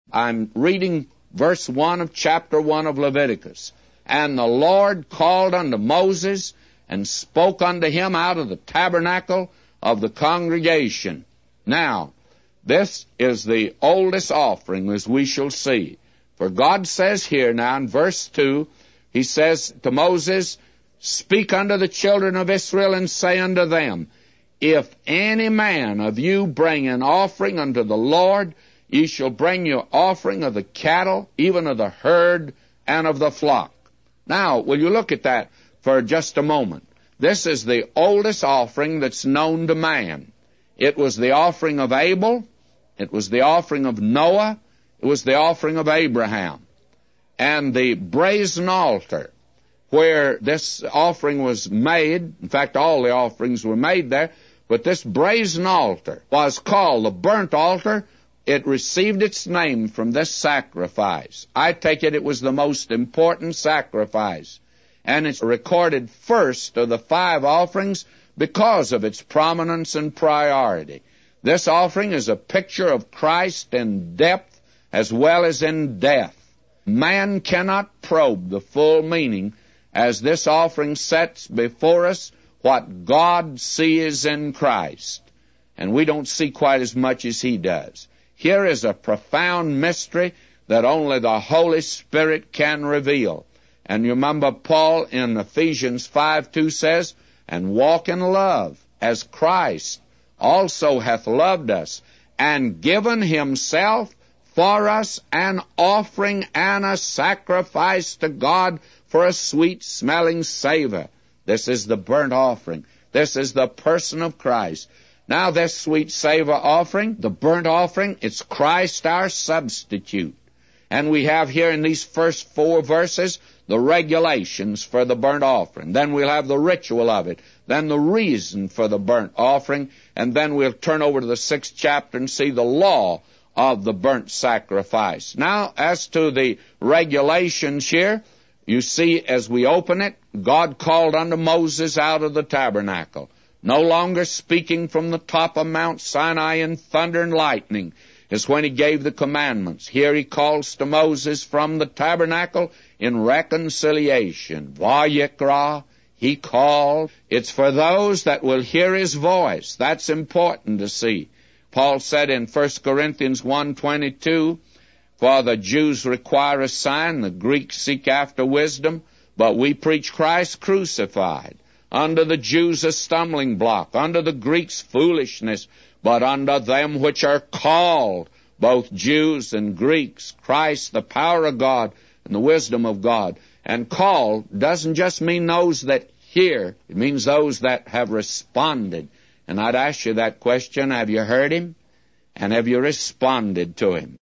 I'm reading verse 1 of chapter 1 of Leviticus. And the Lord called unto Moses, and spoke unto him out of the tabernacle of the congregation. Now, this is the oldest offering, as we shall see. For God says here now in verse 2, He says to Moses, Speak unto the children of Israel, and say unto them, If any man of you bring an offering unto the Lord, ye shall bring your offering of the cattle, even of the herd, and of the flock. Now, will you look at that for just a moment? This is the oldest offering that's known to man. It was the offering of Abel. It was the offering of Noah. It was the offering of Abraham. And the brazen altar, where this offering was made, in fact, all the offerings were made there, but this brazen altar was called the burnt altar. It received its name from this sacrifice. I take it was the most important sacrifice. And it's recorded first of the 5 offerings because of its prominence and priority. This offering is a picture of Christ in depth as well as in death. Man cannot probe the full meaning as this offering sets before us what God sees in Christ. And we don't see quite as much as He does. Here is a profound mystery that only the Holy Spirit can reveal. And you remember Paul in Ephesians 5:2 says, And walk in love, as Christ also hath loved us, and given Himself for us an offering and a sacrifice to God for a sweet-smelling savor. This is the burnt offering. This is the person of Christ. Now this sweet savor offering, the burnt offering, it's Christ our substitute. And we have here in these first 4 verses the regulations for the burnt offering. Then we'll have the ritual of it. Then the reason for the burnt offering. And then we'll turn over to the 6th chapter and see the law of the burnt sacrifice. Now, as to the regulations here, you see as we open it, God called unto Moses out of the tabernacle, no longer speaking from the top of Mount Sinai in thunder and lightning, as when He gave the commandments. Here He calls to Moses from the tabernacle in reconciliation. Vayikra, He called. It's for those that will hear His voice. That's important to see. Paul said in 1 Corinthians 1:22, For the Jews require a sign, the Greeks seek after wisdom, but we preach Christ crucified. Unto the Jews a stumbling block, unto the Greeks foolishness, but unto them which are called, both Jews and Greeks, Christ, the power of God and the wisdom of God. And called doesn't just mean those that hear, it means those that have responded. And I'd ask you that question, have you heard Him? And have you responded to Him?